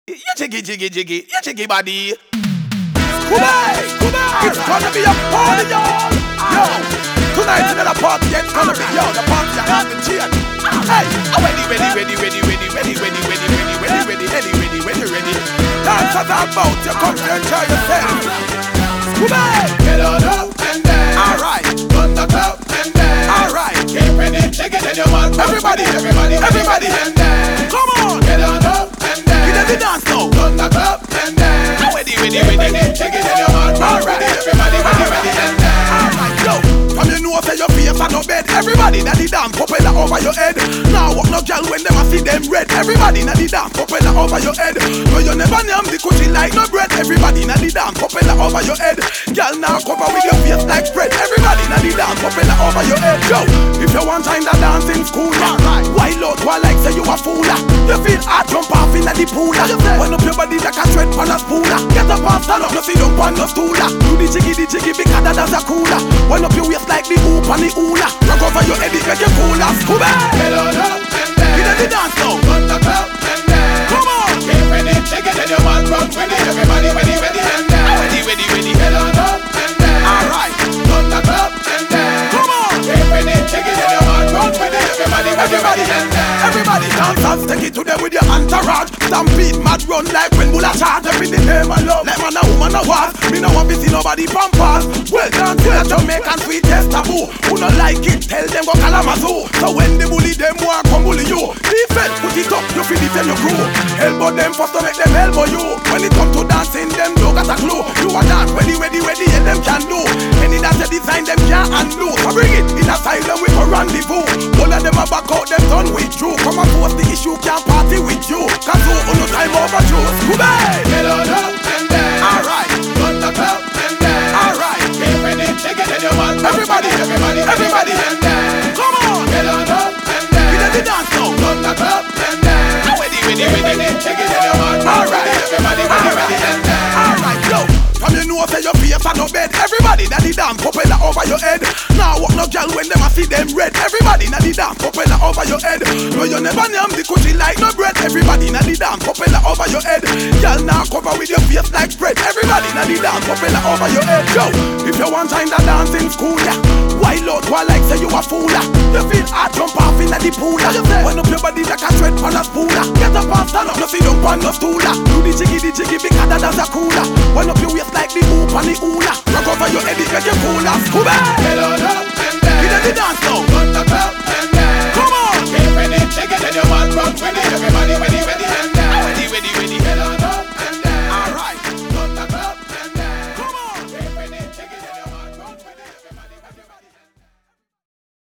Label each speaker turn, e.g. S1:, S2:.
S1: You jiggy body. Kubai, it's gonna be a party, y'all. Yo, tonight's another party. It's gonna be the party I have the chain. Hey, ready. Dancers are about to come to enjoy yourself. Kubai, get on up and dance. Alright, run the club and dance. Alright, get ready, take it in your mouth. Everybody and dance. Come on, get on up and dance. Get the dance now. Run the club and dance. Ready, take it in your mouth. Alright, everybody and dance. Alright, yo, from you know say your face and no bed. Everybody na the dance, propeller over your head. Now walk no girl when them a see them red. Everybody na the dance, propeller over your head. No you never name the coochie like no bread. Everybody na the dance, propeller over your head. Girl now cover with your face like spread. Everybody na the dance, propeller over your head. Yo, if you want time to dance in school, alright. Wild out while like say you a fool. You feel hard jump off in the pool. Wind up your body like a tread pan a spoon. Get up and stand up, no sit down on no stool. Do the jiggy because that's a cooler. Wind up your waist like the hoop and the hula. Rock over your head, it make you cooler. Scooby, get on up and dance. Get the dance now. Run the club and dance. Come on, get ready, take it in your mouth. Run ready, everybody and dance. Ready. Get on up and dance. Alright, run the club and dance. Come on, get ready, take it in your mouth. Run ready, everybody and dance. Everybody dance and take it to them with your entourage. Stampede, mad run like when bull a charge. Every the name of love, like man a woman a was. Me no want to see nobody pampas. Well done to a Jamaican sweet test taboo. Who no like it, tell them go Kalamazoo. So when the bully them want come bully you. Defense, put it up, you feel it in your crew. Elbow them first to make them elbow you. When it come to dancing, them don't got a clue. You a dance, ready, and them can do. Any that you design, them can't undo. So bring it in a silent with a rendezvous. All of them a back out, them done with you. Come and force the issue, can't party with you. Cause who no time overdue. Scooby, get on up and dance. Alright, run the club and dance. Alright, get ready, take it in your mouth. Everybody and dance. Come on, get on up and dance. Get the dance now. Run the club and dance. Ready, take it in your mouth. Alright, everybody and dance. Alright, yo. From you know say your face and no bed. Everybody na the dance, propeller over your head. Now walk no girl when them a see them red. Everybody na the dance, propeller over your head. No you never name the coochie like no bread. Everybody na the dance, propeller over your head. Girl now cover with your face like spread. Everybody na the dance, propeller over your head. Yo, if you want time to dance in school, yeah. Wild out while like say you a fool. You feel hard jump off in the pool. Wind up your body like a tread pan a spoon. Get up and stand up, no sit down on no stool. Do the jiggy because that's a cooler. Wind up your waist like the hoop and the hula. Rock over your head, it make you cooler. Scooby, get on up and dance. Get the dance now. Run the club and dance. Come on, get ready, take it in your mouth. Run ready, everybody and